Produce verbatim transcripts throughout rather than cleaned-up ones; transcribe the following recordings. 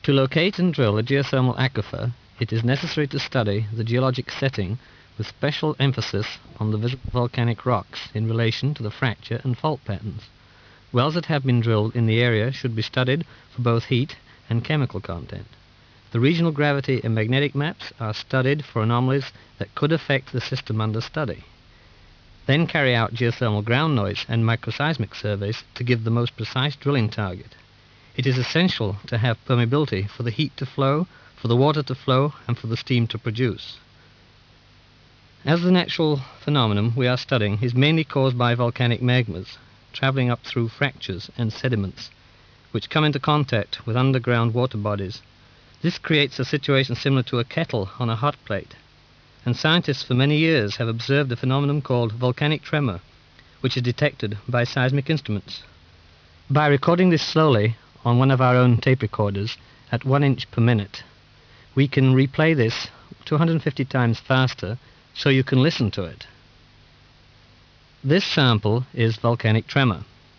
To locate and drill a geothermal aquifer, it is necessary to study the geologic setting with special emphasis on the visible volcanic rocks in relation to the fracture and fault patterns. Wells that have been drilled in the area should be studied for both heat and chemical content. The regional gravity and magnetic maps are studied for anomalies that could affect the system under study. Then carry out geothermal ground noise and microseismic surveys to give the most precise drilling target. It is essential to have permeability for the heat to flow, for the water to flow, and for the steam to produce. As the natural phenomenon we are studying is mainly caused by volcanic magmas, travelling up through fractures and sediments, which come into contact with underground water bodies, this creates a situation similar to a kettle on a hot plate, and scientists for many years have observed a phenomenon called volcanic tremor, which is detected by seismic instruments. By recording this slowly on one of our own tape recorders at one inch per minute, we can replay this two hundred fifty times faster so you can listen to it. This sample is volcanic tremor.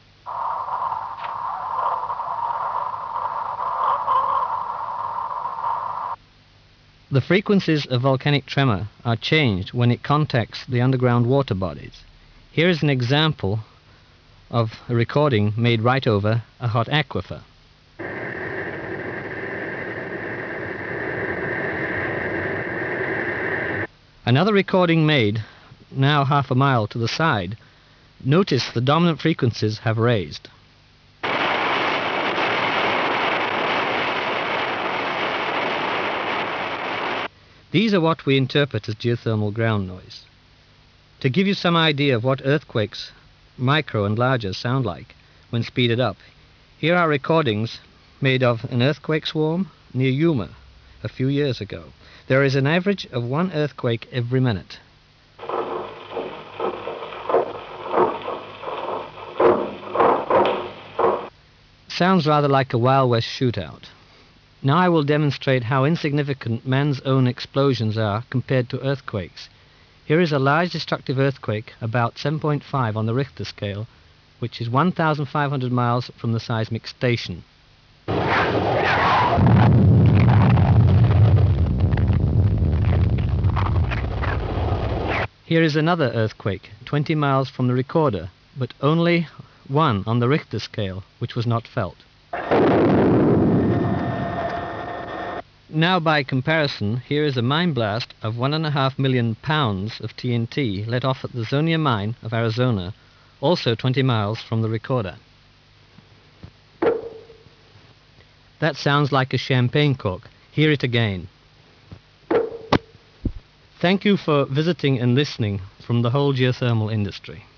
The frequencies of volcanic tremor are changed when it contacts the underground water bodies. Here is an example of a recording made right over a hot aquifer. Another recording made now half a mile to the side. Notice the dominant frequencies have raised. These are what we interpret as geothermal ground noise. To give you some idea of what earthquakes, micro and larger, sound like when speeded up, here are recordings made of an earthquake swarm near Yuma a few years ago. There is an average of one earthquake every minute. Sounds rather like a Wild West shootout. Now I will demonstrate how insignificant man's own explosions are compared to earthquakes. Here is a large destructive earthquake, about seven point five on the Richter scale, which is one thousand five hundred miles from the seismic station. Here is another earthquake, twenty miles from the recorder, but only one on the Richter scale, which was not felt. Now, by comparison, here is a mine blast of one and a half million pounds of T N T let off at the Zonia mine of Arizona, also twenty miles from the recorder. That sounds like a champagne cork. Hear it again. Thank you for visiting and listening from the whole geothermal industry.